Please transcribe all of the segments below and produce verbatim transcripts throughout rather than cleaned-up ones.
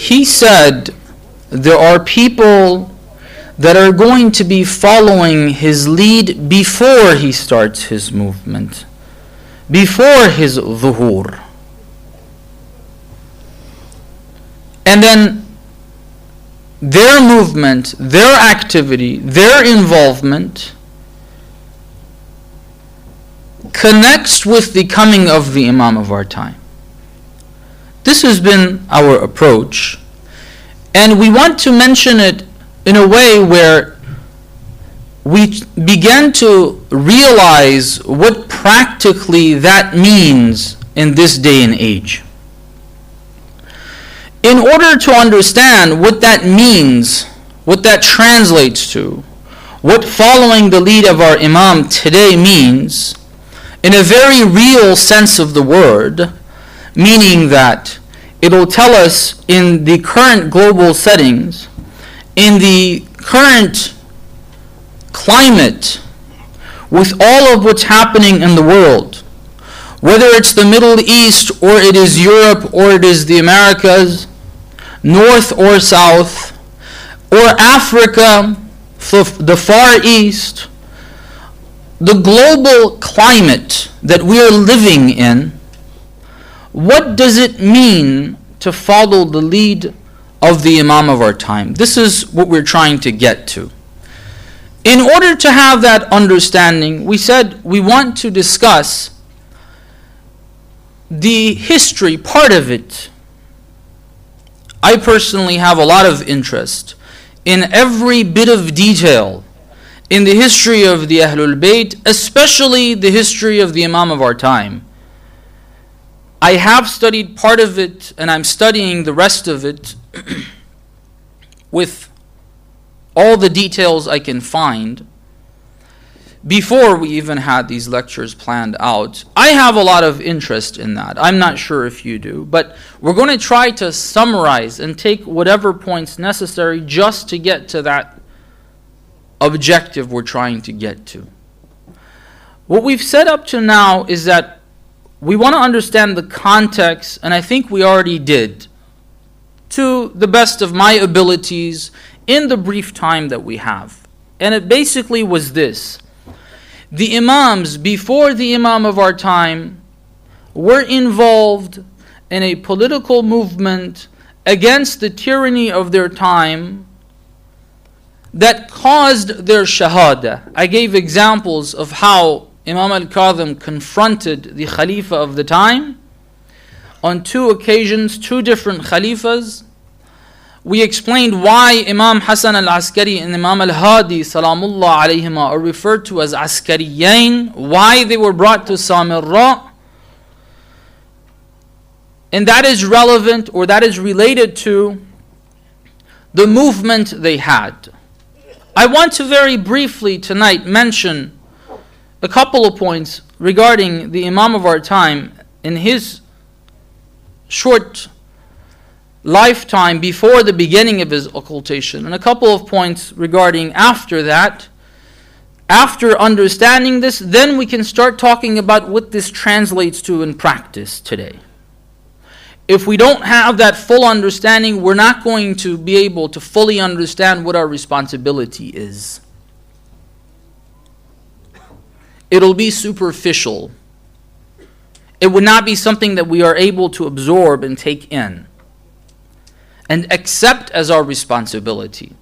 he said there are people that are going to be following his lead before he starts his movement, before his dhuhur. And then their movement, their activity, their involvement connects with the coming of the Imam of our time. This has been our approach, and we want to mention it in a way where we begin to realize what practically that means in this day and age. In order to understand what that means, what that translates to, what following the lead of our Imam today means, in a very real sense of the word, meaning that it will tell us in the current global settings, in the current climate, with all of what's happening in the world, whether it's the Middle East or it is Europe or it is the Americas, North or South, or Africa, the Far East, the global climate that we are living in, what does it mean to follow the lead of the Imam of our time? This is what we're trying to get to. In order to have that understanding, we said we want to discuss the history, part of it. I personally have a lot of interest in every bit of detail in the history of the Ahlul Bayt, especially the history of the Imam of our time. I have studied part of it, and I'm studying the rest of it with all the details I can find before we even had these lectures planned out. I have a lot of interest in that. I'm not sure if you do, but we're going to try to summarize and take whatever points necessary just to get to that objective we're trying to get to. What we've set up to now is that we want to understand the context, and I think we already did, to the best of my abilities in the brief time that we have. And it basically was this. The Imams before the Imam of our time were involved in a political movement against the tyranny of their time that caused their shahada. I gave examples of how Imam al-Kadhim confronted the Khalifa of the time on two occasions, two different Khalifas. We explained why Imam Hassan al-Askari and Imam al-Hadi salamullah alayhima are referred to as Askariyain, why they were brought to Samirra. And that is relevant, or that is related to the movement they had. I want to very briefly tonight mention a couple of points regarding the Imam of our time in his short lifetime before the beginning of his occultation, and a couple of points regarding after that. After understanding this, then we can start talking about what this translates to in practice today. If we don't have that full understanding, we're not going to be able to fully understand what our responsibility is. It'll be superficial. It would not be something that we are able to absorb and take in and accept as our responsibility.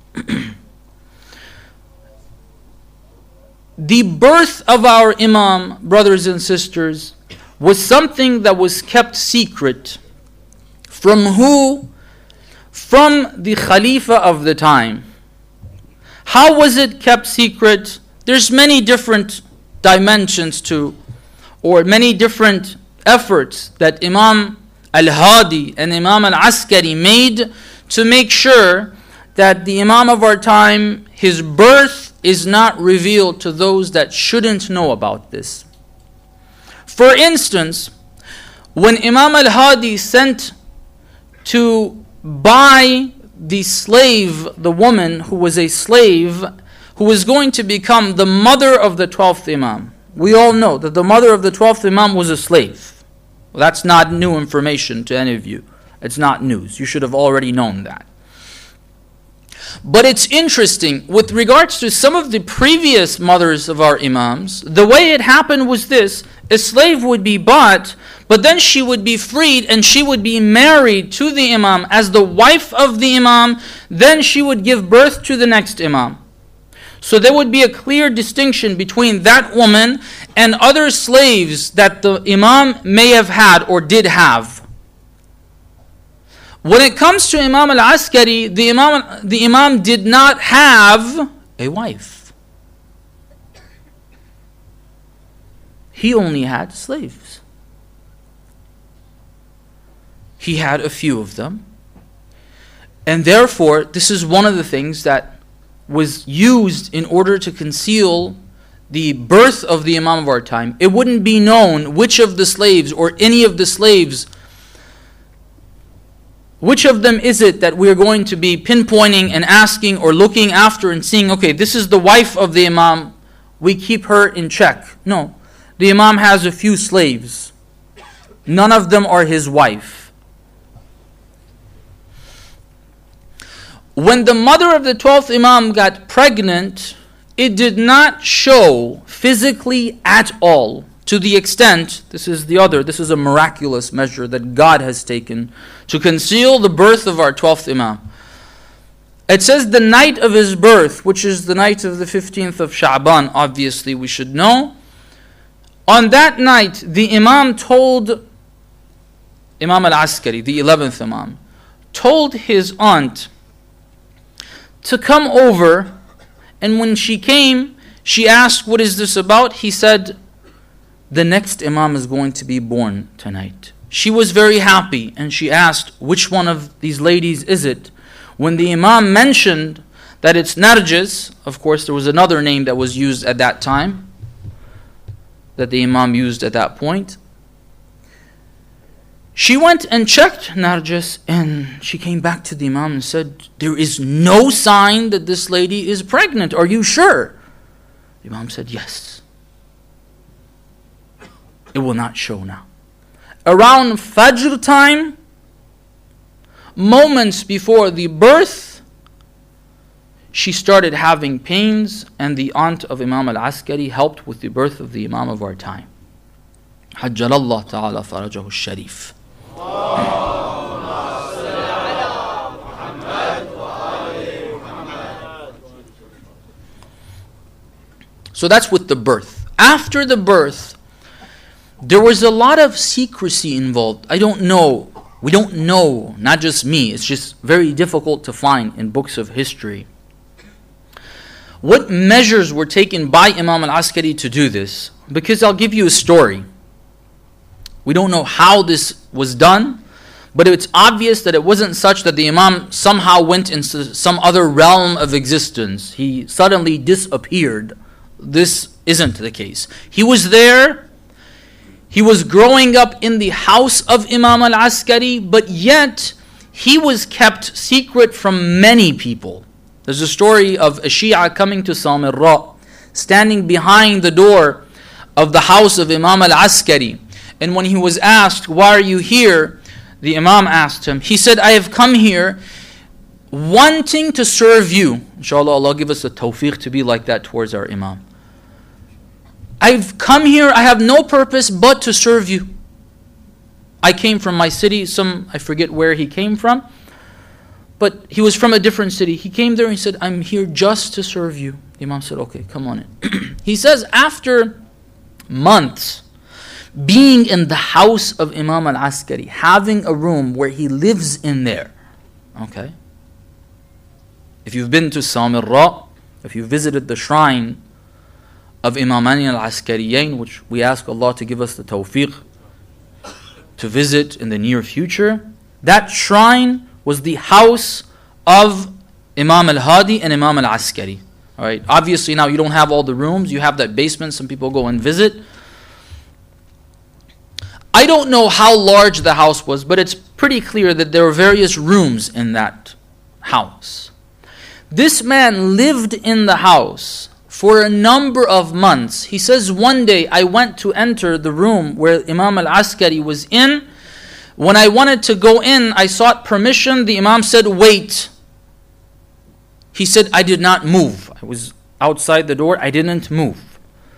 The birth of our Imam, brothers and sisters, was something that was kept secret. From who? From the Khalifa of the time. How was it kept secret? There's many different dimensions to, or many different efforts that Imam al-Hadi and Imam al-Askari made to make sure that the Imam of our time, his birth is not revealed to those that shouldn't know about this. For instance, when Imam al-Hadi sent to buy the slave, the woman who was a slave, who was going to become the mother of the twelfth Imam. We all know that the mother of the twelfth Imam was a slave. Well, that's not new information to any of you. It's not news. You should have already known that. But it's interesting, with regards to some of the previous mothers of our Imams, the way it happened was this: a slave would be bought, but then she would be freed and she would be married to the Imam as the wife of the Imam, then she would give birth to the next Imam. So there would be a clear distinction between that woman and other slaves that the Imam may have had or did have. When it comes to Imam al-Askari, the Imam, the Imam did not have a wife. He only had slaves. He had a few of them. And therefore, this is one of the things that was used in order to conceal the birth of the Imam of our time. It wouldn't be known which of the slaves or any of the slaves, which of them is it that we're going to be pinpointing and asking or looking after and seeing, okay, this is the wife of the Imam, we keep her in check. No, the Imam has a few slaves. None of them are his wife. When the mother of the twelfth Imam got pregnant, it did not show physically at all, to the extent, this is the other, this is a miraculous measure that God has taken to conceal the birth of our twelfth Imam. It says the night of his birth, which is the night of the fifteenth of Sha'ban, obviously we should know. On that night, the Imam told, Imam al-Askari, the eleventh Imam, told his aunt to come over, and when she came, she asked, what is this about? He said, the next Imam is going to be born tonight. She was very happy, and she asked, which one of these ladies is it? When the Imam mentioned that it's Narjis, of course there was another name that was used at that time, that the Imam used at that point. She went and checked Narjis, and she came back to the Imam and said, there is no sign that this lady is pregnant. Are you sure? The Imam said, yes. It will not show now. Around Fajr time, moments before the birth, she started having pains, and the aunt of Imam al-Askari helped with the birth of the Imam of our time. Hajjalallah ta'ala farajahu sharif. So that's with the birth. After the birth, there was a lot of secrecy involved. I don't know. We don't know. Not just me. It's just very difficult to find in books of history. What measures were taken by Imam al-Askari to do this? Because I'll give you a story. We don't know how this was done, but it's obvious that it wasn't such that the Imam somehow went into some other realm of existence. He suddenly disappeared. This isn't the case. He was there. He was growing up in the house of Imam al-Askari, but yet he was kept secret from many people. There's a story of a Shia coming to Samirra, standing behind the door of the house of Imam al-Askari. And when he was asked, why are you here? The Imam asked him. He said, I have come here wanting to serve you. Inshallah, Allah give us the tawfiq to be like that towards our Imam. I've come here, I have no purpose but to serve you. I came from my city, some, I forget where he came from, but he was from a different city. He came there and he said, I'm here just to serve you. The Imam said, okay, come on in. He says, after months being in the house of Imam al-Askari, having a room where he lives in there, okay? If you've been to Samirra, if you visited the shrine of Imamani al-Askariyain, which we ask Allah to give us the tawfiq to visit in the near future, that shrine was the house of Imam al-Hadi and Imam al-Askari. All right. Obviously now you don't have all the rooms, you have that basement, some people go and visit. I don't know how large the house was, but it's pretty clear that there were various rooms in that house. This man lived in the house for a number of months. He says, one day I went to enter the room where Imam al-Askari was in, When I wanted to go in, I sought permission. The Imam said, wait. He said, I did not move. I was outside the door. I didn't move.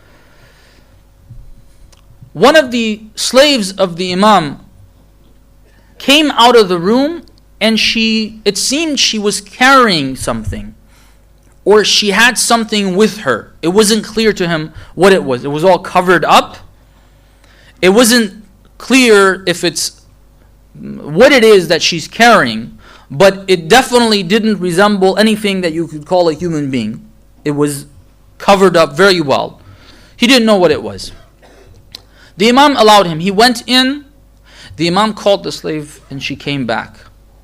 One of the slaves of the Imam came out of the room, and she, it seemed she was carrying something, or she had something with her. It wasn't clear to him what it was. It was all covered up. It wasn't clear if it's what it is that she's carrying, but it definitely didn't resemble anything that you could call a human being. It was covered up very well. He didn't know what it was. The Imam allowed him. He went in. The Imam called the slave, and she came back.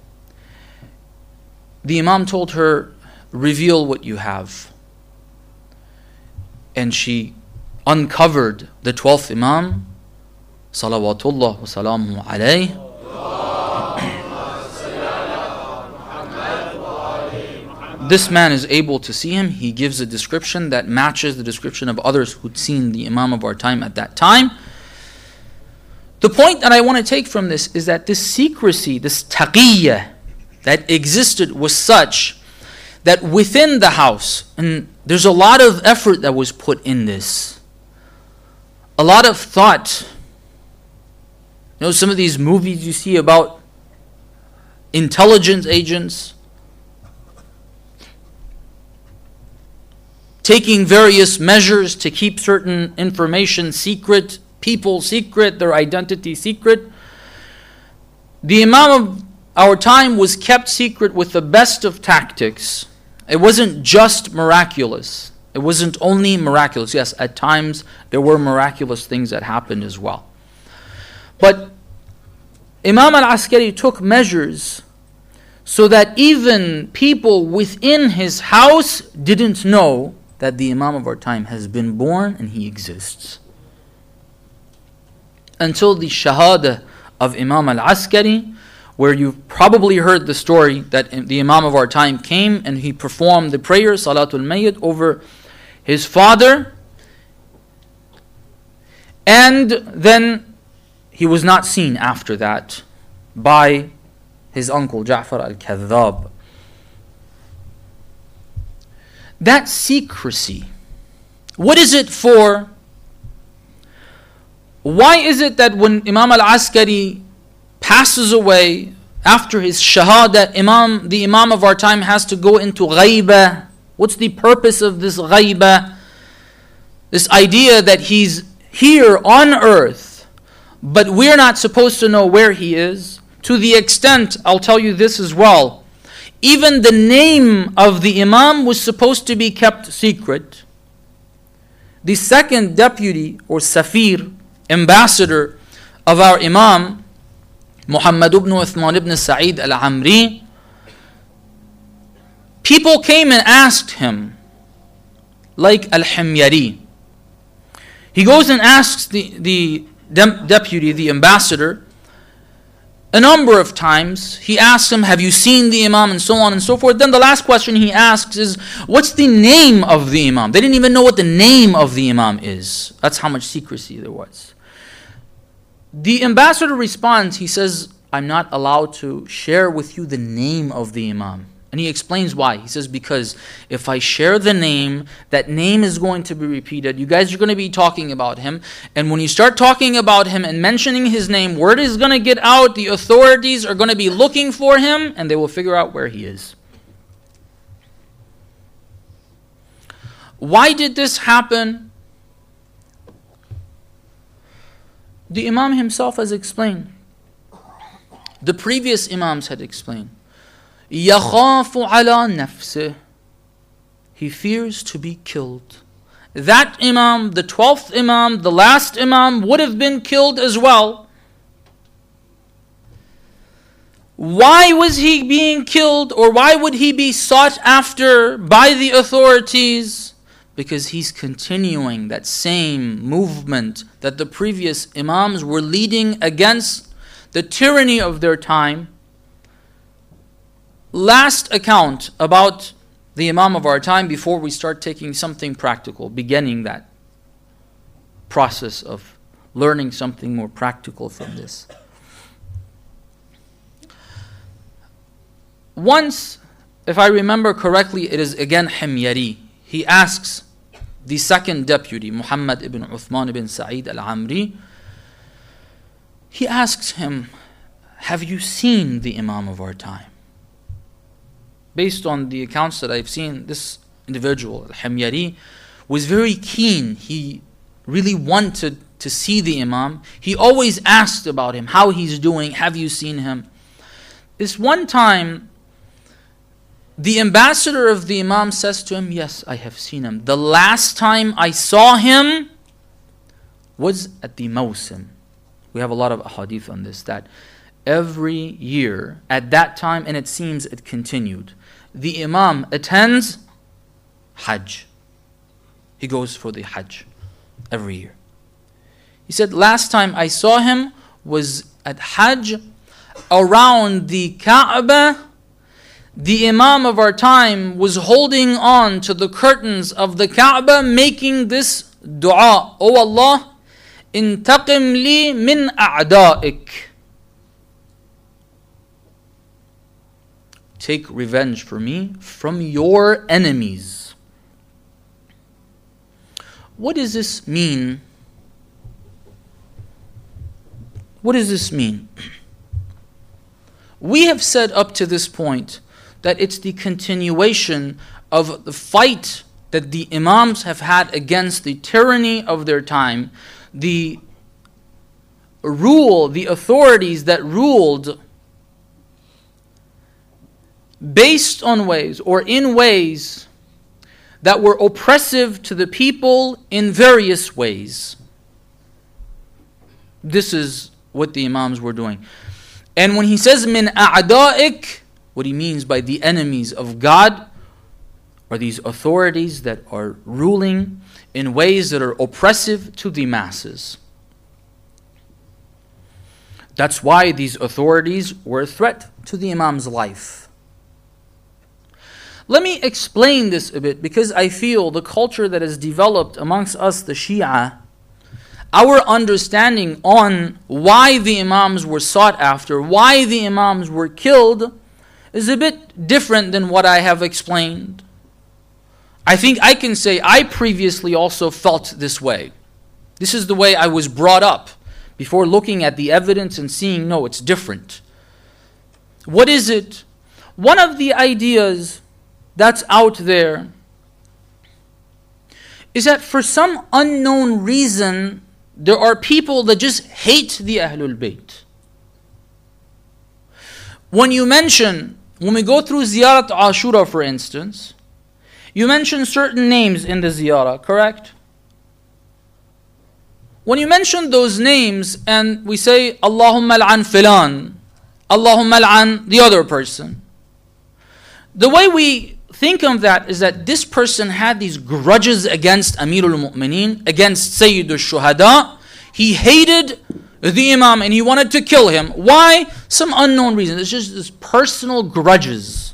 The Imam told her, reveal what you have. And she uncovered the twelfth Imam, salawatullah wa salamuhu alayhi. This man is able to see him. He gives a description that matches the description of others who'd seen the Imam of our time at that time. The point that I want to take from this is that this secrecy, this taqiyyah that existed was such that within the house, and there's a lot of effort that was put in this, a lot of thought. You know, some of these movies you see about intelligence agents taking various measures to keep certain information secret, people secret, their identity secret. The Imam of our time was kept secret with the best of tactics. It wasn't just miraculous. It wasn't only miraculous. Yes, at times there were miraculous things that happened as well. But Imam al-Askari took measures so that even people within his house didn't know that the Imam of our time has been born and he exists. Until the Shahada of Imam al-Askari, where you've probably heard the story that the Imam of our time came and he performed the prayer, Salatul Mayyit, over his father, and then he was not seen after that by his uncle Ja'far al-Kadhdhab. That secrecy, what is it for? Why is it that when Imam al-Askari passes away after his shahada, Imam, the Imam of our time has to go into ghaibah? What's the purpose of this ghaibah? This idea that he's here on earth, but we're not supposed to know where he is. To the extent, I'll tell you this as well, even the name of the Imam was supposed to be kept secret. The second deputy or Safir, ambassador of our Imam, Muhammad ibn Uthman ibn Sa'id al-Amri, people came and asked him, like Al-Himyari. He goes and asks the, the de- deputy, the ambassador, a number of times. He asks him, have you seen the Imam, and so on and so forth. Then the last question he asks is, what's the name of the Imam? They didn't even know what the name of the Imam is. That's how much secrecy there was. The ambassador responds, he says, I'm not allowed to share with you the name of the Imam. And he explains why. He says, because if I share the name, that name is going to be repeated. You guys are going to be talking about him. And when you start talking about him and mentioning his name, word is going to get out. The authorities are going to be looking for him, and they will figure out where he is. Why did this happen? The Imam himself has explained. The previous Imams had explained. يَخَافُ عَلَى نَفْسِهِ. He fears to be killed. That Imam, the twelfth Imam, the last Imam, would have been killed as well. Why was he being killed, or why would he be sought after by the authorities? Because he's continuing that same movement that the previous Imams were leading against the tyranny of their time. Last account about the Imam of our time before we start taking something practical, beginning that process of learning something more practical from this. once, if I remember correctly, it is again Himyari. He asks the second deputy, Muhammad ibn Uthman ibn Sa'id al-Amri, he asks him, have you seen the Imam of our time? Based on the accounts that I've seen, this individual, Al-Himyari, was very keen. He really wanted to see the Imam. He always asked about him, how he's doing, have you seen him? This one time, the ambassador of the Imam says to him, yes, I have seen him. The last time I saw him was at the Mawsim. We have a lot of ahadith on this, that every year at that time, and it seems it continued, the Imam attends Hajj. He goes for the Hajj every year. He said, last time I saw him was at Hajj around the Kaaba. The Imam of our time was holding on to the curtains of the Kaaba, making this dua, O Allah, intaqim li min a'da'ik. Take revenge for me from your enemies. What does this mean? What does this mean? We have said up to this point that it's the continuation of the fight that the Imams have had against the tyranny of their time, the rule, the authorities that ruled based on ways or in ways that were oppressive to the people in various ways. This is what the Imams were doing. And when he says min a'da'ik, what he means by the enemies of God are these authorities that are ruling in ways that are oppressive to the masses. That's why these authorities were a threat to the Imam's life. Let me explain this a bit, because I feel the culture that has developed amongst us, the Shia, our understanding on why the Imams were sought after, why the Imams were killed, is a bit different than what I have explained. I think I can say I previously also felt this way. This is the way I was brought up, before looking at the evidence and seeing, no, it's different. What is it? One of the ideas that's out there is that for some unknown reason, there are people that just hate the Ahlul Bayt. When you mention, when we go through Ziyarat Ashura, for instance, you mention certain names in the Ziyarah, correct? When you mention those names and we say, Allahumma al'an filan, Allahumma al'an the other person, the way we think of that is that this person had these grudges against Amirul Mu'mineen, against Sayyidul Shuhada. He hated the Imam and he wanted to kill him. Why? Some unknown reason. It's just this personal grudges.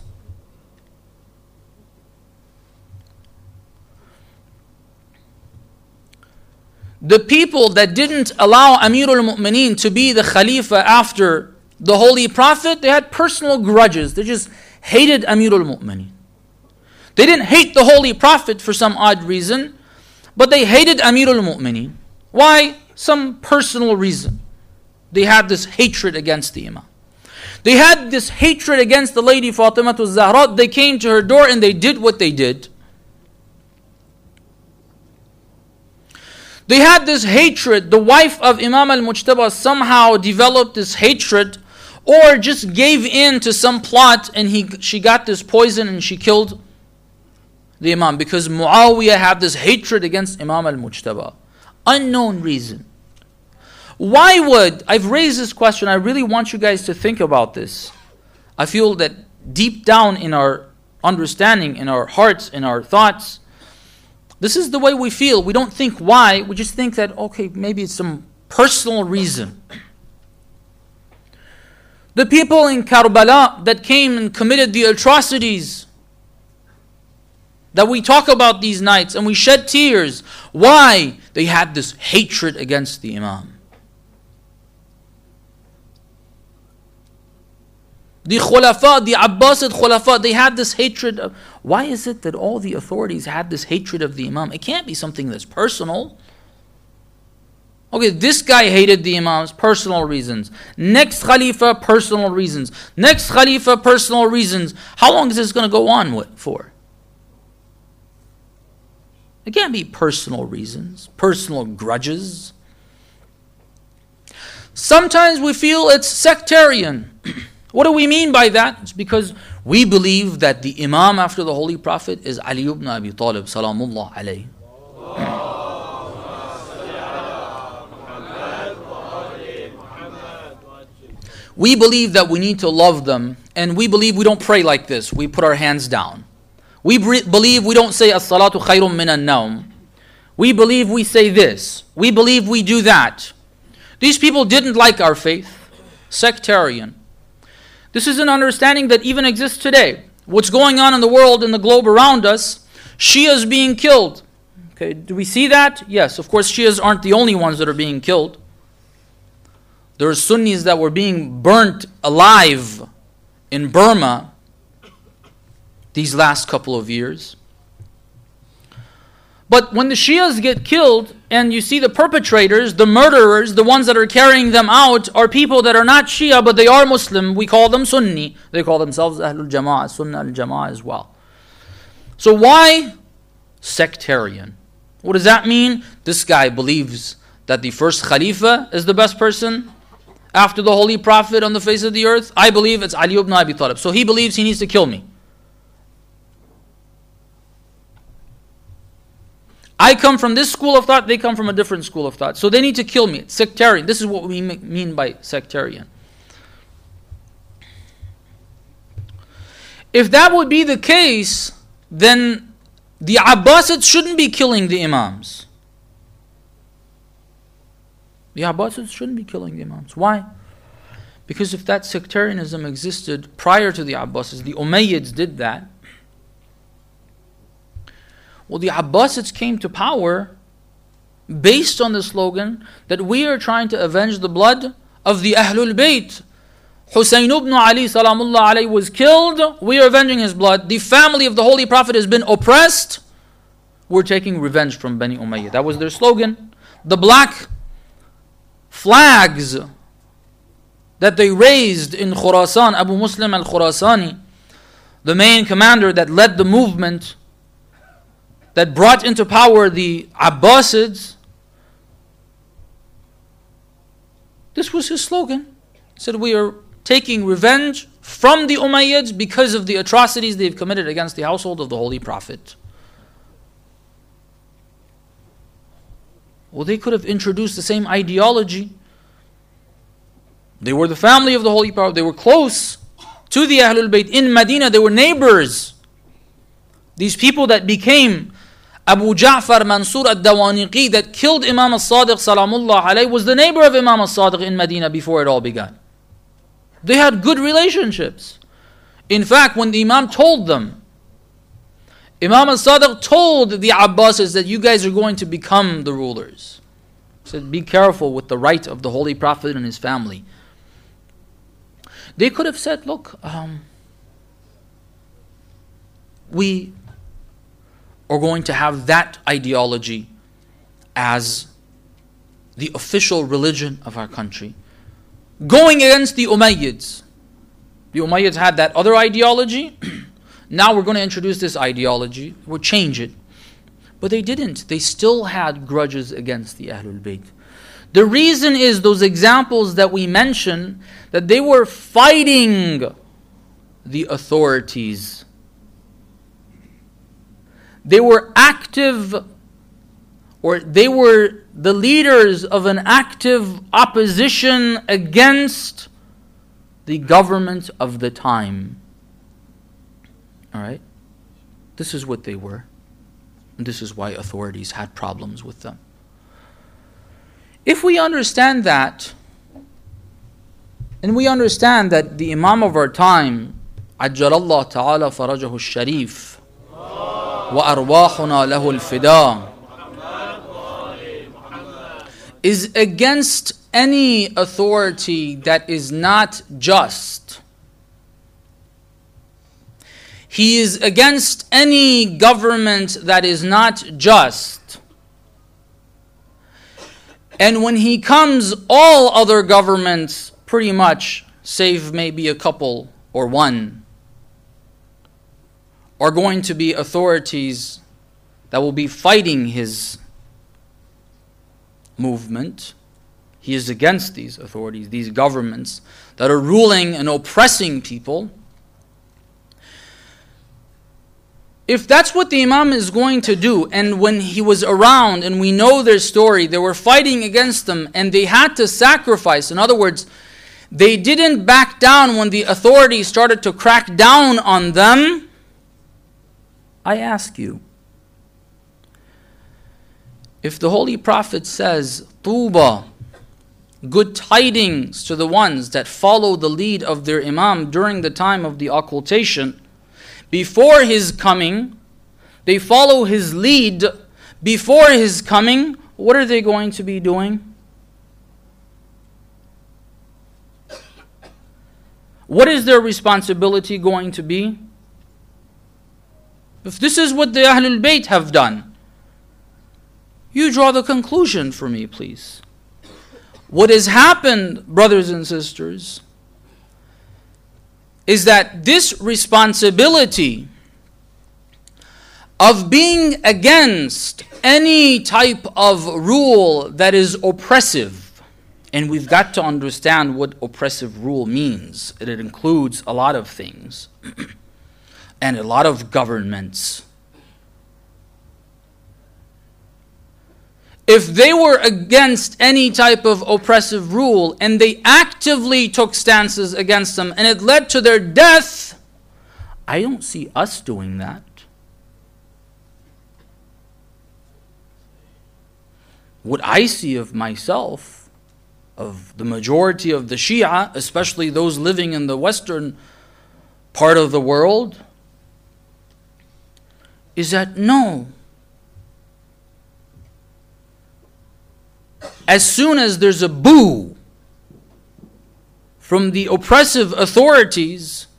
The people that didn't allow Amirul Mu'mineen to be the Khalifa after the Holy Prophet, they had personal grudges. They just hated Amirul Mu'mineen. They didn't hate the Holy Prophet for some odd reason, but they hated Amirul Mu'mineen. Why? Some personal reason. They had this hatred against the Imam. They had this hatred against the lady Fatima al-Zahra. They came to her door and they did what they did. They had this hatred. The wife of Imam al-Mujtaba somehow developed this hatred, or just gave in to some plot and he she got this poison and she killed the Imam, because Muawiyah had this hatred against Imam al-Mujtaba. Unknown reason. Why would, I've raised this question, I really want you guys to think about this. I feel that deep down in our understanding, in our hearts, in our thoughts, this is the way we feel. We don't think why, we just think that, okay, maybe it's some personal reason. The people in Karbala that came and committed the atrocities that we talk about these nights and we shed tears. Why? They had this hatred against the Imam. The Khulafa, the Abbasid Khulafa, they had this hatred of... Why is it that all the authorities had this hatred of the Imam? It can't be something that's personal. Okay, this guy hated the Imams, personal reasons. Next Khalifa, personal reasons. Next Khalifa, personal reasons. How long is this going to go on with, for? It can't be personal reasons, personal grudges. Sometimes we feel it's sectarian. What do we mean by that? It's because we believe that the Imam after the Holy Prophet is Ali ibn Abi Talib, salamullah alayhi. We believe that we need to love them, and we believe we don't pray like this. We put our hands down. We believe we don't say as-salatu khayrun min an-nawm. We believe we say this. We believe we do that. These people didn't like our faith. Sectarian. This is an understanding that even exists today. What's going on in the world, in the globe around us, Shias being killed. Okay, do we see that? Yes, of course Shias aren't the only ones that are being killed. There are Sunnis that were being burnt alive in Burma these last couple of years. But when the Shias get killed and you see the perpetrators, the murderers, the ones that are carrying them out are people that are not Shia but they are Muslim, we call them Sunni. They call themselves Ahlul Jama'ah, Sunnah al-Jama'ah as well. So why sectarian? What does that mean? This guy believes that the first Khalifa is the best person after the Holy Prophet on the face of the earth. I believe it's Ali ibn Abi Talib. So he believes he needs to kill me. I come from this school of thought, they come from a different school of thought. So they need to kill me. It's sectarian. This is what we mean by sectarian. If that would be the case, then the Abbasids shouldn't be killing the Imams. The Abbasids shouldn't be killing the Imams. Why? Because if that sectarianism existed prior to the Abbasids, the Umayyads did that. Well, the Abbasids came to power based on the slogan that we are trying to avenge the blood of the Ahlul Bayt. Husayn ibn Ali salamullah alayhi was killed. We are avenging his blood. The family of the Holy Prophet has been oppressed. We're taking revenge from Bani Umayyah. That was their slogan. The black flags that they raised in Khurasan, Abu Muslim al-Khurasani, the main commander that led the movement that brought into power the Abbasids, this was his slogan. He said, we are taking revenge from the Umayyads because of the atrocities they've committed against the household of the Holy Prophet. Well, they could have introduced the same ideology. They were the family of the Holy Prophet. They were close to the Ahlul Bayt. In Medina, they were neighbors. These people that became Abu Ja'far Mansur al-Dawaniqi that killed Imam al-Sadiq salamullah alayhi was the neighbor of Imam al-Sadiq in Medina before it all began. They had good relationships. In fact, when the Imam told them, Imam al-Sadiq told the Abbasids that you guys are going to become the rulers. He said, be careful with the right of the Holy Prophet and his family. They could have said, look, um, we are going to have that ideology as the official religion of our country, going against the Umayyads. The Umayyads had that other ideology. Now we're going to introduce this ideology. We'll change it. But they didn't. They still had grudges against the Ahlul Bayt. The reason is those examples that we mentioned, that they were fighting the authorities. They were active, or they were the leaders of an active opposition against the government of the time. Alright? This is what they were. And this is why authorities had problems with them. If we understand that, and we understand that the Imam of our time, Ajjalallahu Ta'ala Farajahu Sharif, وَأَرْوَاحُنَا لَهُ الْفِدَاء, is against any authority that is not just. He is against any government that is not just. And when he comes, all other governments, pretty much, save maybe a couple or one, are going to be authorities that will be fighting his movement. He is against these authorities, these governments that are ruling and oppressing people. If that's what the Imam is going to do, and when he was around, and we know their story, they were fighting against them, and they had to sacrifice. In other words, they didn't back down when the authorities started to crack down on them. I ask you, if the Holy Prophet says, Tuba, good tidings to the ones that follow the lead of their Imam during the time of the occultation, before his coming, they follow his lead before his coming, what are they going to be doing? What is their responsibility going to be? If this is what the Ahlul Bayt have done, you draw the conclusion for me, please. What has happened, brothers and sisters, is that this responsibility of being against any type of rule that is oppressive, and we've got to understand what oppressive rule means. It includes a lot of things and a lot of governments. If they were against any type of oppressive rule and they actively took stances against them and it led to their death, I don't see us doing that. What I see of myself, of the majority of the Shia, especially those living in the western part of the world, is that no, as soon as there's a boo from the oppressive authorities,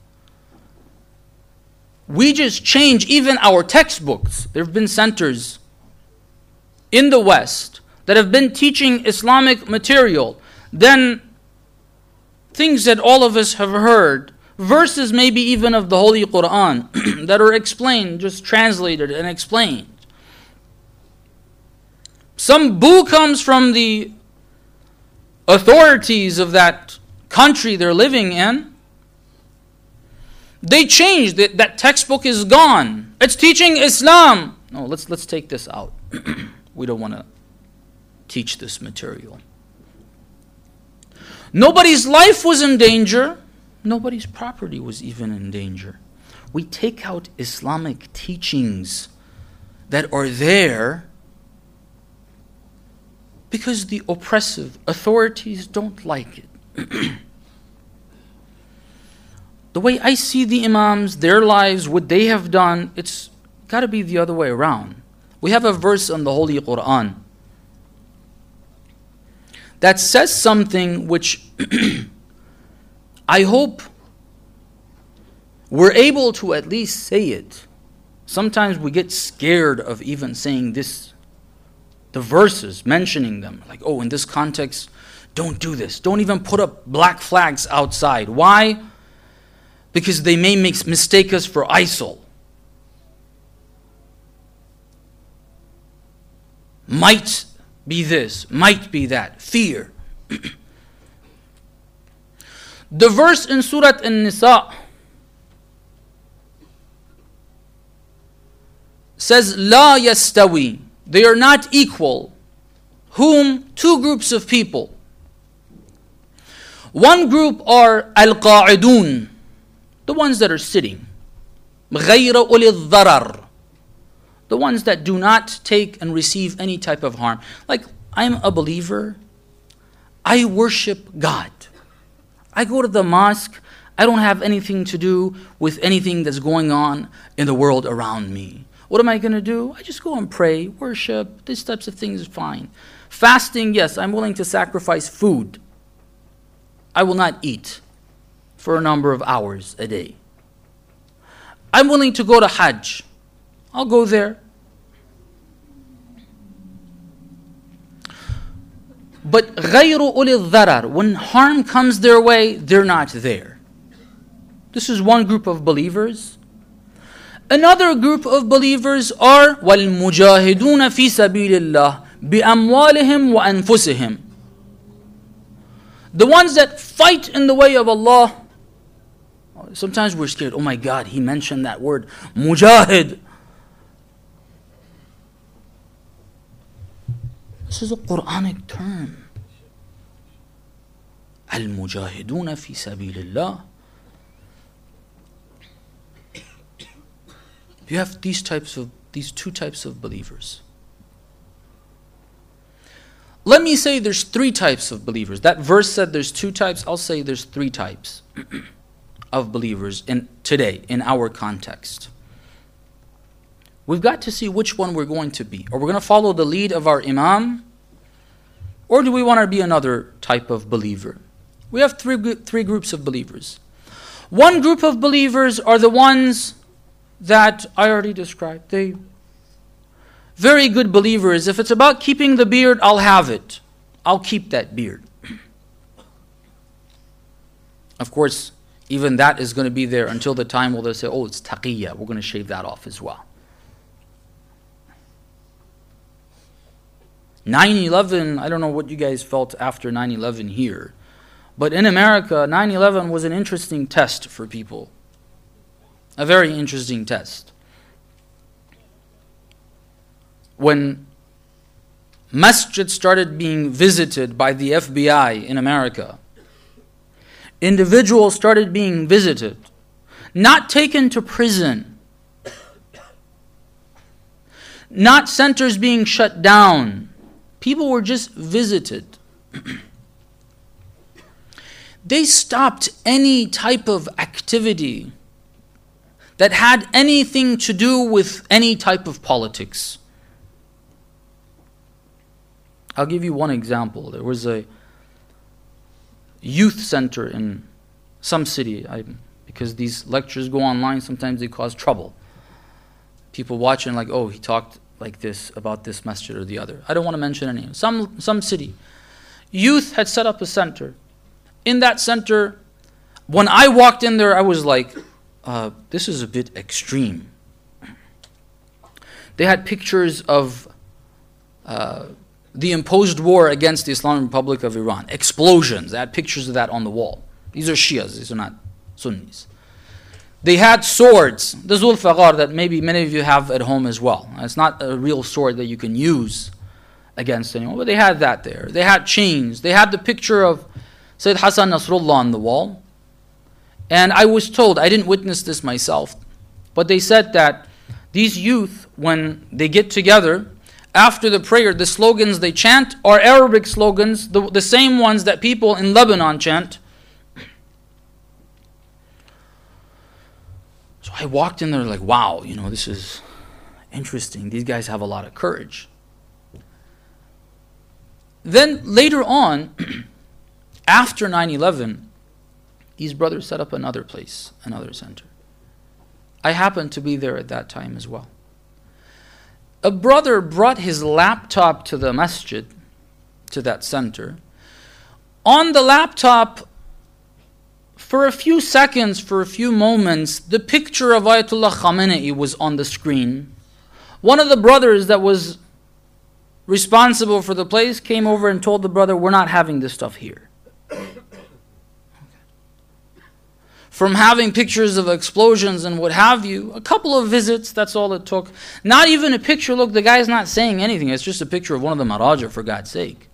we just change even our textbooks. There have been centers in the West that have been teaching Islamic material, then things that all of us have heard, verses maybe even of the Holy Quran that are explained, just translated and explained. Some boo comes from the authorities of that country they're living in. They changed it. That textbook is gone. It's teaching Islam. No, let's let's take this out. We don't want to teach this material. Nobody's life was in danger. Nobody's property was even in danger. We take out Islamic teachings that are there because the oppressive authorities don't like it. The way I see the Imams, their lives, what they have done, it's got to be the other way around. We have a verse in the Holy Quran that says something which I hope we're able to at least say it. Sometimes we get scared of even saying this. The verses, mentioning them, like, oh, in this context, don't do this. Don't even put up black flags outside. Why? Because they may make, mistake us for I S I L. Might be this, might be that. Fear. The verse in Surah An-Nisa says, La yastawi. They are not equal. Whom? Two groups of people. One group are al-qa'idun, the ones that are sitting. غَيْرَ أُولِي الضَّرَرِ, the ones that do not take and receive any type of harm. Like, I'm a believer. I worship God. I go to the mosque. I don't have anything to do with anything that's going on in the world around me. What am I going to do? I just go and pray, worship. These types of things are fine. Fasting, yes, I'm willing to sacrifice food. I will not eat for a number of hours a day. I'm willing to go to Hajj. I'll go there. But غَيْرُ أُولِي الضَّرَرِ, when harm comes their way, they're not there. This is one group of believers. Another group of believers are وَالْمُجَاهِدُونَ فِي سَبِيلِ اللَّهِ بِأَمْوَالِهِمْ وَأَنفُسِهِمْ. The ones that fight in the way of Allah. Sometimes we're scared. Oh my God, he mentioned that word, mujahid. This is a Quranic term. Al-mujahiduna fi sabilillah. You have these types of these two types of believers. Let me say there's three types of believers. That verse said there's two types. I'll say there's three types of believers in today, in our context. We've got to see which one we're going to be. Are we going to follow the lead of our Imam? Or do we want to be another type of believer? We have three, three groups of believers. One group of believers are the ones that I already described. They very good believers. If it's about keeping the beard, I'll have it. I'll keep that beard. Of course, even that is going to be there until the time where they say, oh, it's taqiyya. We're going to shave that off as well. nine eleven, I don't know what you guys felt after nine eleven here. But in America, nine eleven was an interesting test for people. A very interesting test. When masjid started being visited by the F B I in America, individuals started being visited, not taken to prison, not centers being shut down. People were just visited. They stopped any type of activity that had anything to do with any type of politics. I'll give you one example. There was a youth center in some city. I, because these lectures go online, sometimes they cause trouble. People watching like, oh, he talked like this about this masjid or the other. I don't want to mention any. Some, some city. Youth had set up a center. In that center, when I walked in there, I was like, uh, this is a bit extreme. They had pictures of uh, the imposed war against the Islamic Republic of Iran. Explosions. They had pictures of that on the wall. These are Shias. These are not Sunnis. They had swords. The Zulfagar that maybe many of you have at home as well. It's not a real sword that you can use against anyone, but they had that there. They had chains. They had the picture of Sayyid Hassan Nasrullah on the wall. And I was told, I didn't witness this myself, but they said that these youth, when they get together, after the prayer, the slogans they chant are Arabic slogans, the, the same ones that people in Lebanon chant. So I walked in there like, wow, you know, this is interesting. These guys have a lot of courage. Then later on, after nine eleven, these brothers set up another place, another center. I happened to be there at that time as well. A brother brought his laptop to the masjid, to that center. On the laptop, for a few seconds, for a few moments, the picture of Ayatollah Khamenei was on the screen. One of the brothers that was responsible for the place came over and told the brother, we're not having this stuff here. From having pictures of explosions and what have you, a couple of visits, that's all it took. Not even a picture, look, the guy's not saying anything. It's just a picture of one of the Maraja, for God's sake.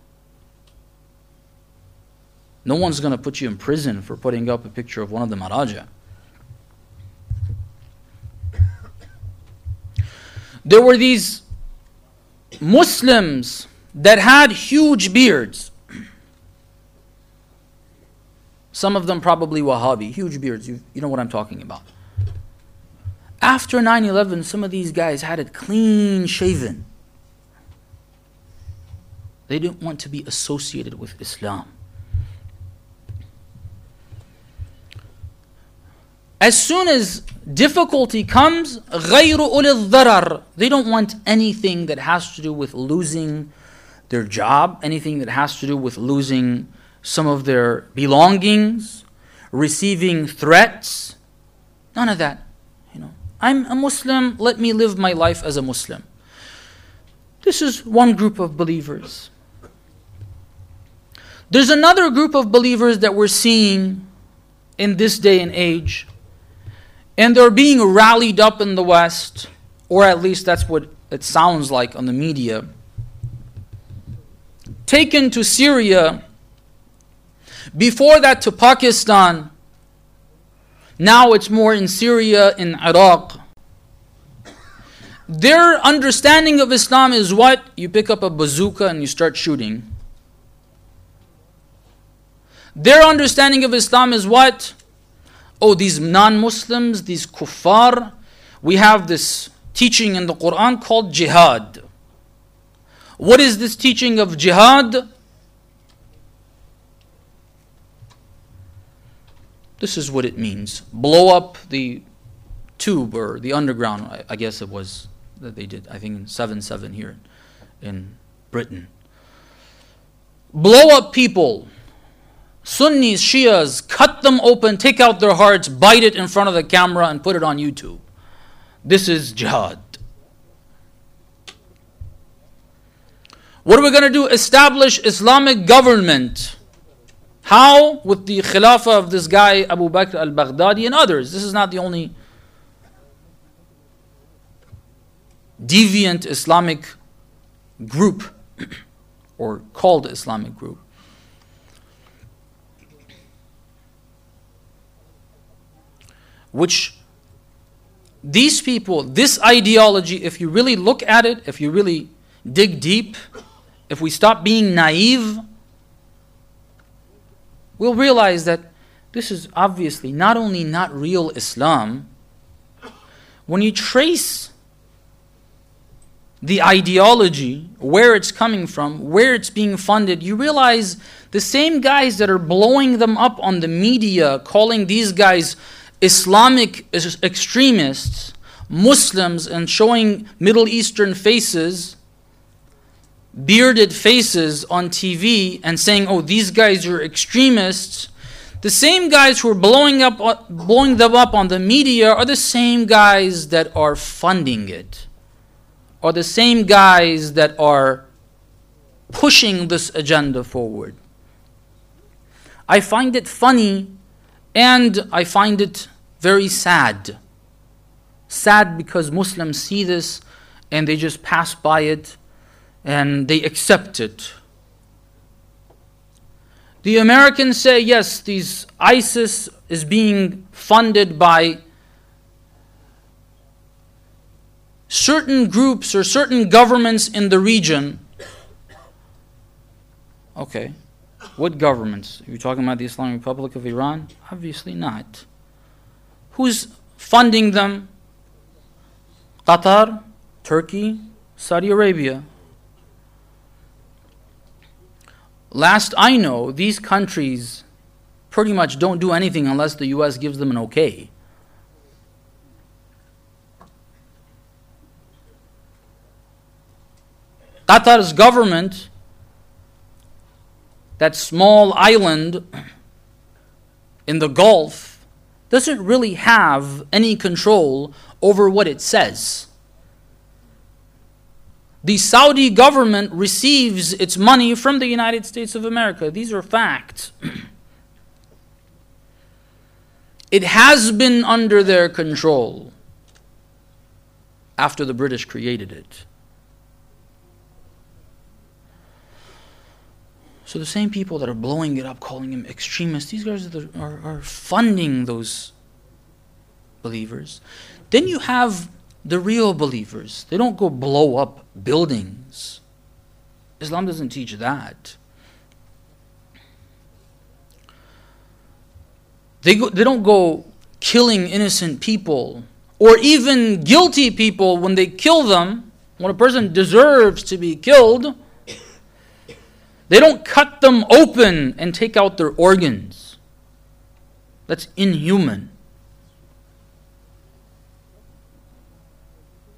No one's going to put you in prison for putting up a picture of one of the Maraja. There were these Muslims that had huge beards. Some of them probably Wahhabi, huge beards. You, you know what I'm talking about. After nine eleven, some of these guys had it clean shaven. They didn't want to be associated with Islam. As soon as difficulty comes, غَيْرُ أُولِي الضَّرَرِ. They don't want anything that has to do with losing their job, anything that has to do with losing some of their belongings, receiving threats. None of that. You know, I'm a Muslim, let me live my life as a Muslim. This is one group of believers. There's another group of believers that we're seeing in this day and age, and they're being rallied up in the West, or at least that's what it sounds like on the media, taken to Syria, before that to Pakistan, now it's more in Syria, in Iraq. Their understanding of Islam is what? You pick up a bazooka and you start shooting. Their understanding of Islam is what? Oh, these non-Muslims, these kuffar, we have this teaching in the Quran called jihad. What is this teaching of jihad? This is what it means. Blow up the tube or the underground, I, I guess it was that they did, I think in seven seven here in Britain. Blow up people, Sunnis, Shias, cut them open, take out their hearts, bite it in front of the camera and put it on YouTube. This is jihad. What are we going to do? Establish Islamic government. How? With the khilafah of this guy Abu Bakr al-Baghdadi and others. This is not the only deviant Islamic group or called Islamic group. Which these people, this ideology, if you really look at it, if you really dig deep, if we stop being naive, we'll realize that this is obviously not only not real Islam. When you trace the ideology, where it's coming from, where it's being funded, you realize the same guys that are blowing them up on the media, calling these guys Islamic extremists, Muslims, and showing Middle Eastern faces, bearded faces on T V and saying, oh, these guys are extremists. The same guys who are blowing up, blowing them up on the media are the same guys that are funding it, are the same guys that are pushing this agenda forward. I find it funny and I find it very sad. Sad because Muslims see this and they just pass by it and they accept it. The Americans say, yes, these ISIS is being funded by certain groups or certain governments in the region. Okay, what governments? Are you talking about the Islamic Republic of Iran? Obviously not. Who's funding them? Qatar, Turkey, Saudi Arabia. Last I know, these countries pretty much don't do anything unless the U S gives them an okay. Qatar's government, that small island in the Gulf, doesn't really have any control over what it says. The Saudi government receives its money from the United States of America. These are facts. It has been under their control after the British created it. So the same people that are blowing it up, calling them extremists, these guys are, the, are, are funding those believers. Then you have the real believers. They don't go blow up buildings. Islam doesn't teach that. They, go, they don't go killing innocent people or even guilty people when they kill them. When a person deserves to be killed, they don't cut them open and take out their organs. That's inhuman.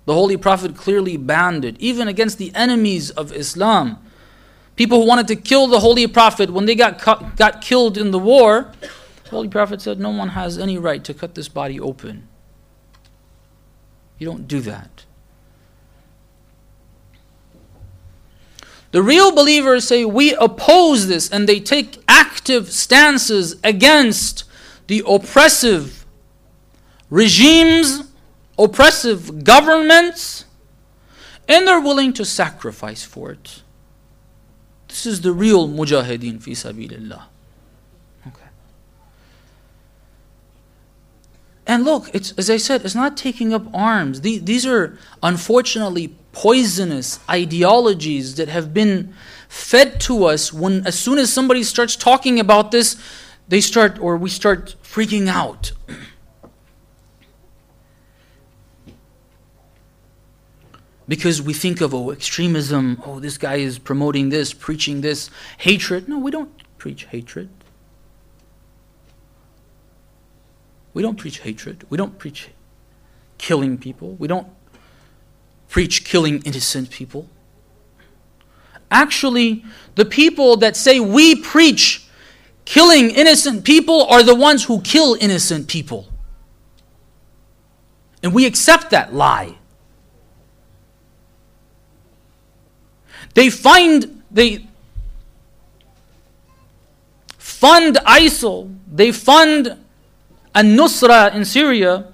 The Holy Prophet clearly banned it, even against the enemies of Islam. People who wanted to kill the Holy Prophet, when they got cut, got killed in the war, the Holy Prophet said, no one has any right to cut this body open. You don't do that. The real believers say, we oppose this, and they take active stances against the oppressive regimes, oppressive governments, and they're willing to sacrifice for it. This is the real mujahideen fi sabilillah. Okay. And look, it's, as I said, it's not taking up arms. These, these are unfortunately poisonous ideologies that have been fed to us when, as soon as somebody starts talking about this, they start, or we start freaking out. Because we think of, oh, extremism, oh, this guy is promoting this, preaching this, hatred. No, we don't preach hatred. We don't preach hatred. We don't preach killing people. We don't preach killing innocent people. Actually, the people that say we preach killing innocent people are the ones who kill innocent people. And we accept that lie. They find, they fund ISIL, they fund An-Nusra in Syria,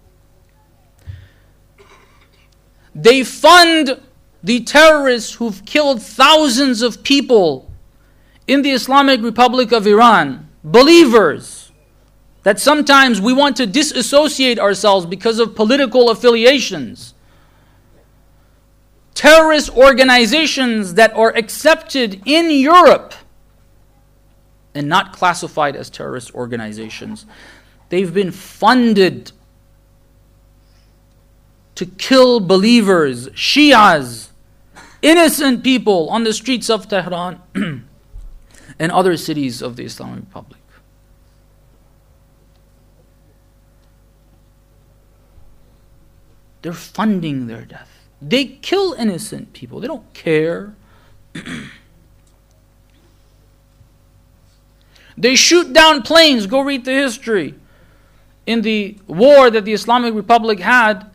they fund the terrorists who've killed thousands of people in the Islamic Republic of Iran, believers, that sometimes we want to disassociate ourselves because of political affiliations. Terrorist organizations that are accepted in Europe and not classified as terrorist organizations. They've been funded to kill believers, Shias, innocent people on the streets of Tehran and other cities of the Islamic Republic. They're funding their death. They kill innocent people. They don't care. They shoot down planes. Go read the history. In the war that the Islamic Republic had,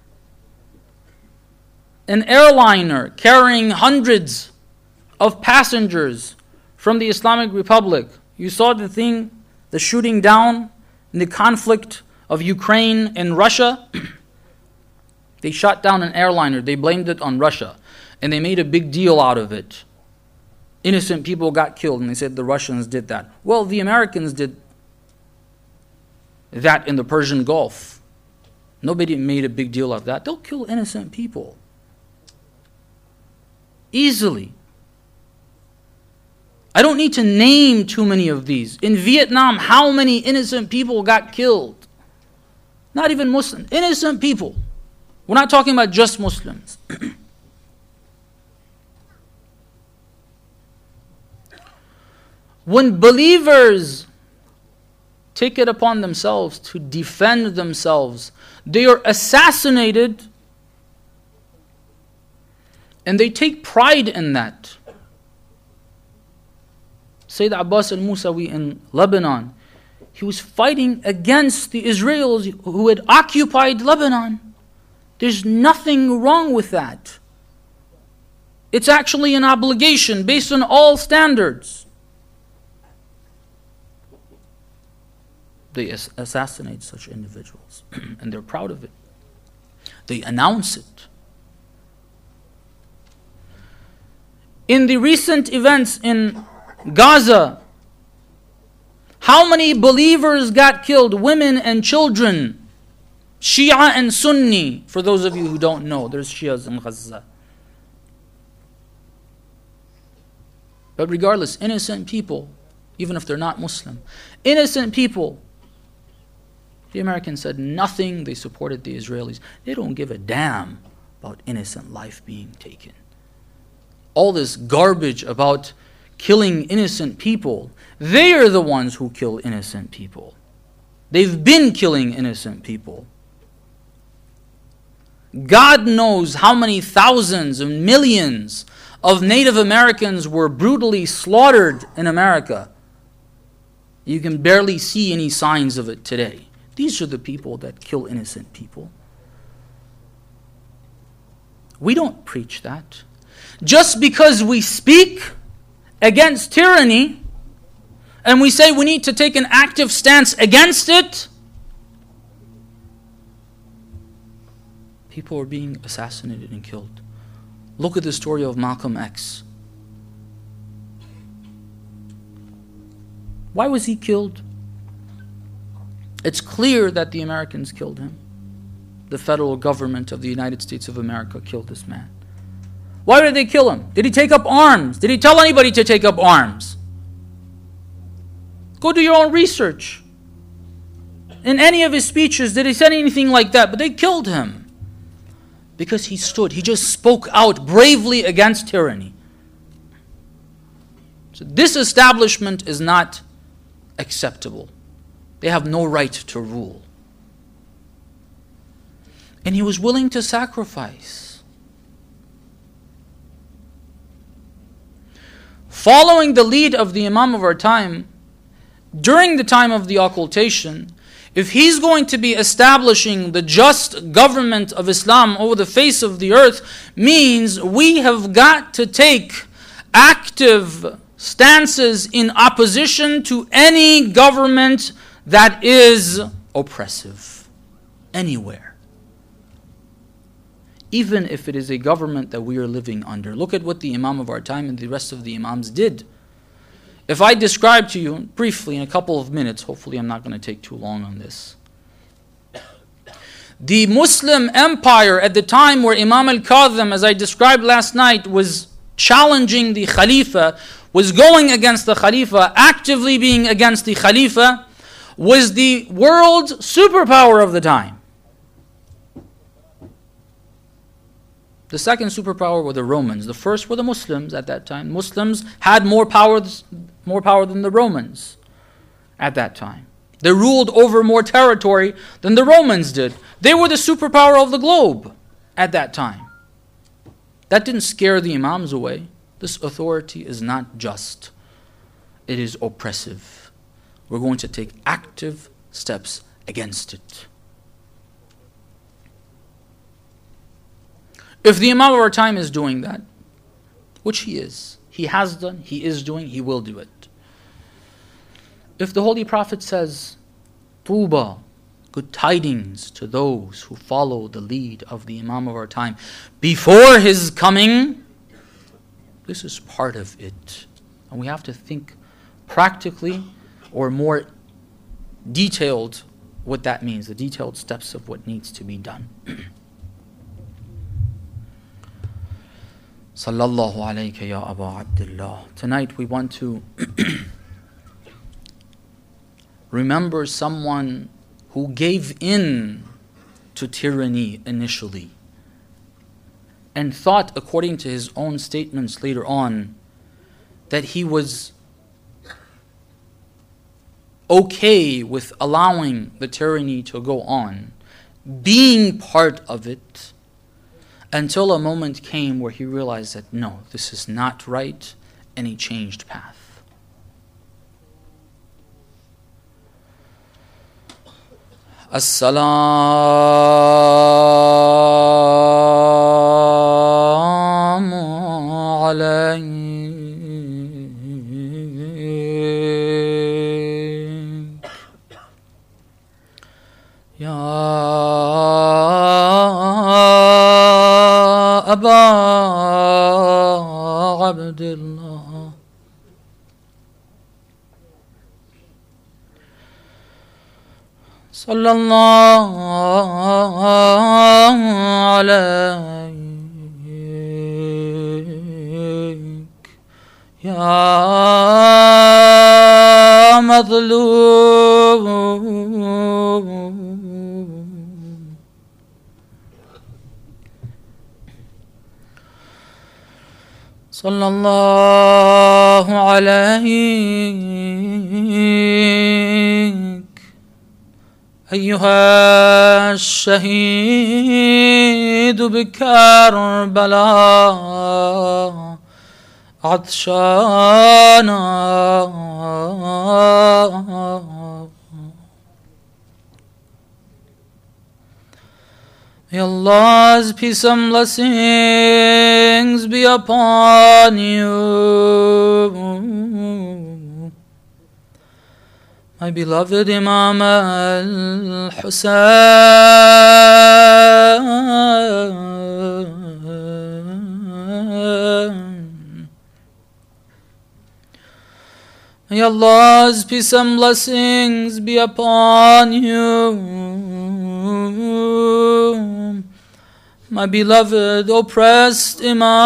an airliner carrying hundreds of passengers from the Islamic Republic. You saw the thing, the shooting down in the conflict of Ukraine and Russia. They shot down an airliner. They blamed it on Russia. And they made a big deal out of it. Innocent people got killed. And they said the Russians did that. Well, the Americans did that in the Persian Gulf. Nobody made a big deal of that. They'll kill innocent people. Easily. I don't need to name too many of these. In Vietnam, how many innocent people got killed? Not even Muslims. Innocent people. We're not talking about just Muslims. When believers take it upon themselves to defend themselves, they are assassinated, and they take pride in that. Sayyid Abbas al-Musawi in Lebanon, he was fighting against the Israelis who had occupied Lebanon. There's nothing wrong with that. It's actually an obligation based on all standards. They assassinate such individuals and they're proud of it. They announce it. In the recent events in Gaza, how many believers got killed? Women and children. Shia and Sunni, for those of you who don't know, there's Shias in Gaza. But regardless, innocent people, even if they're not Muslim, innocent people, the Americans said nothing, they supported the Israelis. They don't give a damn about innocent life being taken. All this garbage about killing innocent people, they are the ones who kill innocent people. They've been killing innocent people. God knows how many thousands and millions of Native Americans were brutally slaughtered in America. You can barely see any signs of it today. These are the people that kill innocent people. We don't preach that. Just because we speak against tyranny and we say we need to take an active stance against it, people are being assassinated and killed. Look at the story of Malcolm X. Why was he killed? It's clear that the Americans killed him. The federal government of the United States of America killed this man. Why did they kill him? Did he take up arms? Did he tell anybody to take up arms? Go do your own research. In any of his speeches, did he say anything like that? But they killed him because he stood. He just spoke out bravely against tyranny. So this establishment is not acceptable. They have no right to rule. And he was willing to sacrifice. Following the lead of the Imam of our time, during the time of the occultation, if he's going to be establishing the just government of Islam over the face of the earth, means we have got to take active stances in opposition to any government that is oppressive, anywhere. Even if it is a government that we are living under. Look at what the Imam of our time and the rest of the Imams did. If I describe to you briefly in a couple of minutes, hopefully I'm not going to take too long on this. The Muslim empire at the time where Imam al-Kadhim, as I described last night, was challenging the Khalifa, was going against the Khalifa, actively being against the Khalifa, was the world superpower of the time. The second superpower were the Romans. The first were the Muslims at that time. Muslims had more power, more power than the Romans at that time. They ruled over more territory than the Romans did. They were the superpower of the globe at that time. That didn't scare the Imams away. This authority is not just. It is oppressive. We're going to take active steps against it. If the Imam of our time is doing that, which he is, he has done, he is doing, he will do it. If the Holy Prophet says, Tuba, good tidings to those who follow the lead of the Imam of our time before his coming, this is part of it. And we have to think practically or more detailed what that means, the detailed steps of what needs to be done. Sallallahu alayka ya Aba Abdullah. Tonight we want to remember someone who gave in to tyranny initially and thought, according to his own statements later on, that he was okay with allowing the tyranny to go on, being part of it, until a moment came where he realized that no, this is not right, and he changed path. As-salamu alayk ya Aba Abdullah. Sallallahu alayk ya Madlum. Sallallahu alayk أيها الشهيد بكربلاء عطشانا. May Allah's peace and blessings be upon you, my beloved Imam al-Husayn. May Allah's peace and blessings be upon you, my beloved oppressed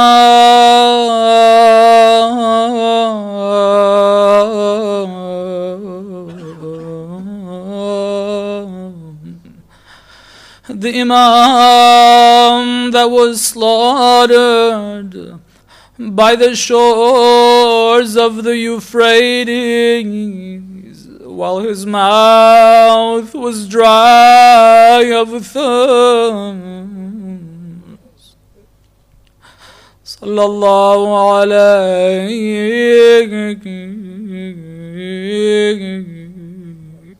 Imam, the Imam that was slaughtered by the shores of the Euphrates while his mouth was dry of thirst. Sallallahu alayhi.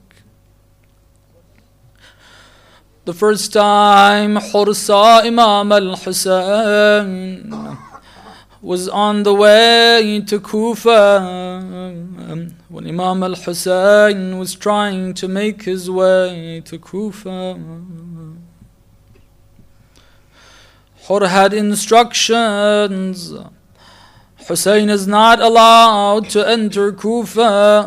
The first time Hur saw Imam al-Husayn was on the way to Kufa, when Imam al-Husayn was trying to make his way to Kufa. Hur had instructions: Hussein is not allowed to enter Kufa.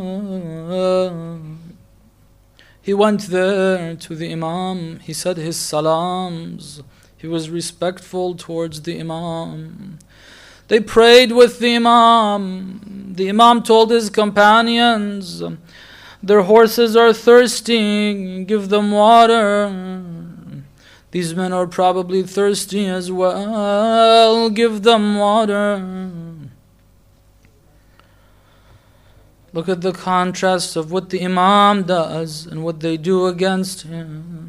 He went there to the Imam. He said his salams. He was respectful towards the Imam. They prayed with the Imam. The Imam told his companions, their horses are thirsty, give them water. These men are probably thirsty as well, give them water. Look at the contrast of what the Imam does and what they do against him.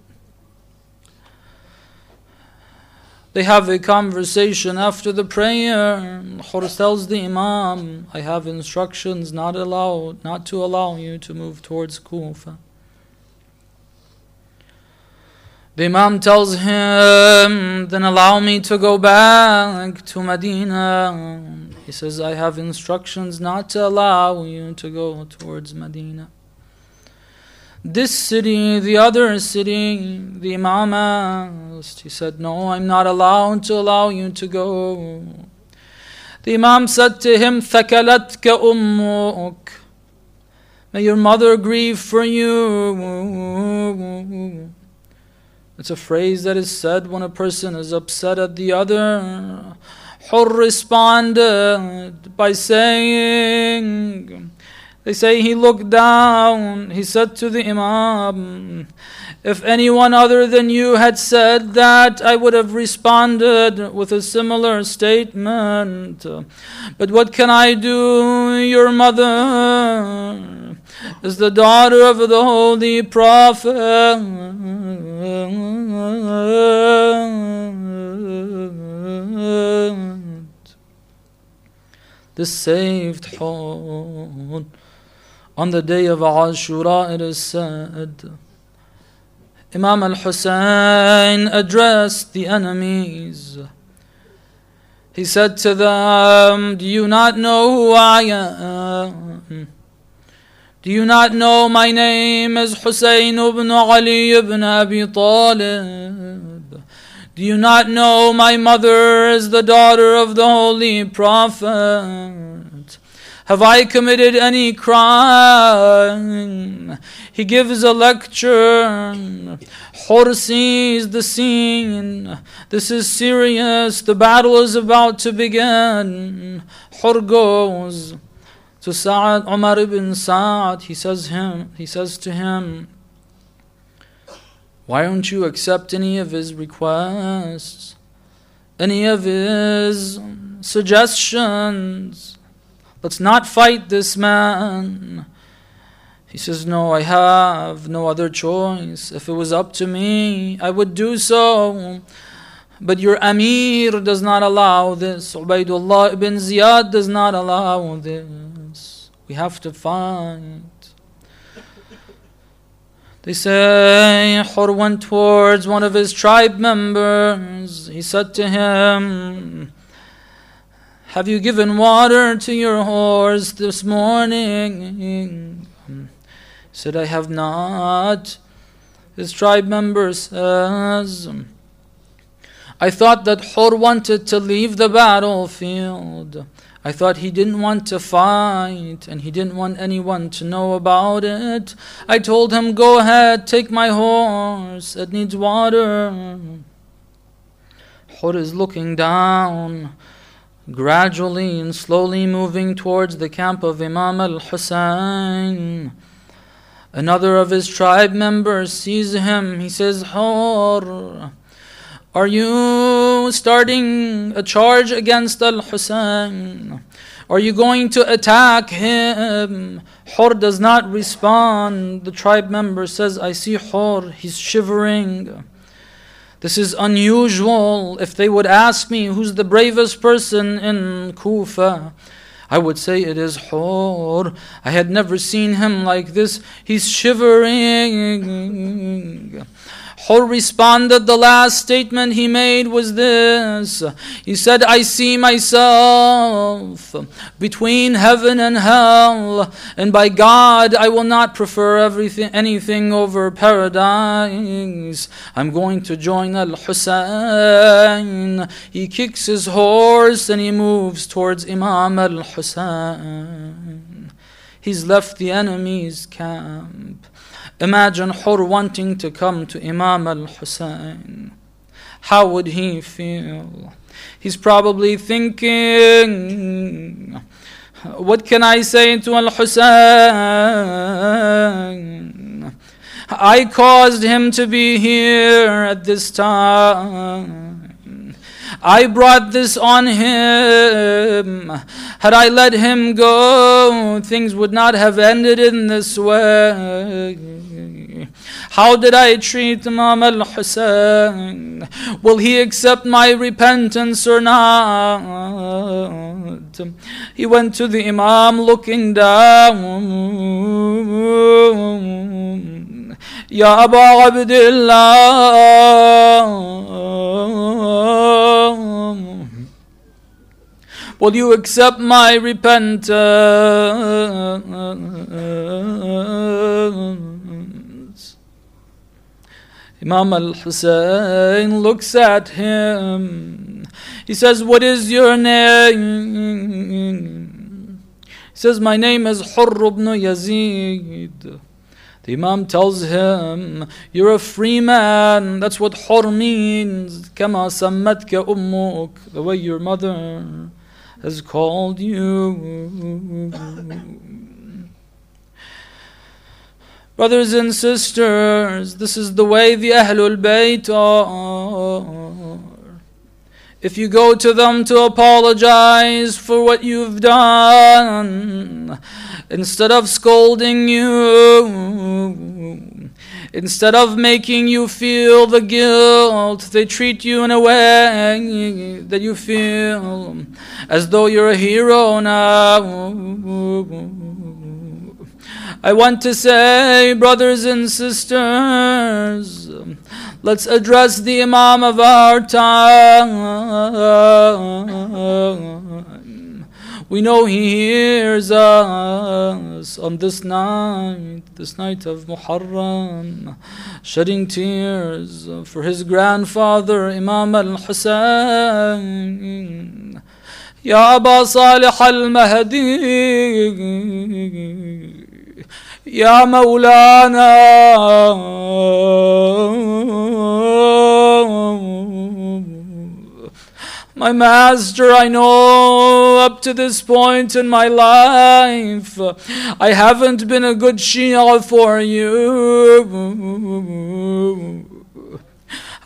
They have a conversation after the prayer. Hur tells the Imam, I have instructions not allowed, not to allow you to move towards Kufa. The Imam tells him, then allow me to go back to Medina. He says, I have instructions not to allow you to go towards Medina. This city, the other city, the Imam asked. He said, no, I'm not allowed to allow you to go. The Imam said to him, ثَكَلَتْكَ أُمُّكَ. May your mother grieve for you. It's a phrase that is said when a person is upset at the other. Hur responded by saying, they say he looked down. He said to the Imam, if anyone other than you had said that, I would have responded with a similar statement. But what can I do? Your mother is the daughter of the Holy Prophet. This saved Hur. On the day of Ashura, it is said, Imam al-Husayn addressed the enemies. He said to them, do you not know who I am? Do you not know my name is Husayn ibn Ali ibn Abi Talib? Do you not know my mother is the daughter of the Holy Prophet? Have I committed any crime? He gives a lecture. Hur sees the scene. This is serious. The battle is about to begin. Hur goes to Sa'ad, Umar ibn Sa'ad. He says him. He says to him, why don't you accept any of his requests, any of his suggestions? Let's not fight this man. He says, no, I have no other choice. If it was up to me, I would do so. But your Amir does not allow this. Ubaydullah ibn Ziyad does not allow this. We have to fight. They say Hur went towards one of his tribe members. He said to him, have you given water to your horse this morning? He said, I have not. His tribe member says, I thought that Hur wanted to leave the battlefield. I thought he didn't want to fight, and he didn't want anyone to know about it. I told him, go ahead, take my horse, it needs water. Hur is looking down, gradually and slowly moving towards the camp of Imam al-Hussein. Another of his tribe members sees him. He says, Hur, are you starting a charge against al-Hussein? Are you going to attack him? Hur does not respond. The tribe member says, I see Hur, he's shivering. This is unusual. If they would ask me who's the bravest person in Kufa, I would say it is Hur. I had never seen him like this. He's shivering. Hur responded, the last statement he made was this. He said, I see myself between heaven and hell, and by God I will not prefer everything, anything over paradise. I'm going to join al-Hussein. He kicks his horse and he moves towards Imam al-Hussein. He's left the enemy's camp. Imagine Hur wanting to come to Imam al-Hussein. How would he feel? He's probably thinking, what can I say to al-Hussein? I caused him to be here at this time. I brought this on him. Had I let him go, things would not have ended in this way. How did I treat Imam al-Hussein? Will he accept my repentance or not? He went to the Imam looking down. Ya Aba Abdullah, will you accept my repentance? Imam al-Hussein looks at him. He says, what is your name? He says, my name is Hur ibn Yazid. The Imam tells him, you're a free man. That's what Hur means. Kama sammatka ummuk, the way your mother has called you. Brothers and sisters, this is the way the Ahlul Bayt are. If you go to them to apologize for what you've done, instead of scolding you, instead of making you feel the guilt, they treat you in a way that you feel as though you're a hero now. I want to say, brothers and sisters, let's address the Imam of our time. We know he hears us on this night, this night of Muharram, shedding tears for his grandfather, Imam al-Hussein. Ya Aba Salih al-Mahdi, Ya Mawlana, my master, I know up to this point in my life, I haven't been a good Shia for you.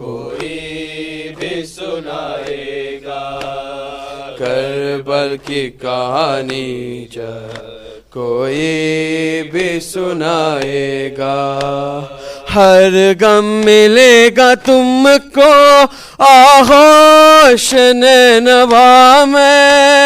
कोई भी सुनाएगा, करबल की कहानी जब कोई भी सुनाएगा। हर गम मिलेगा तुमको आहोश नवा में।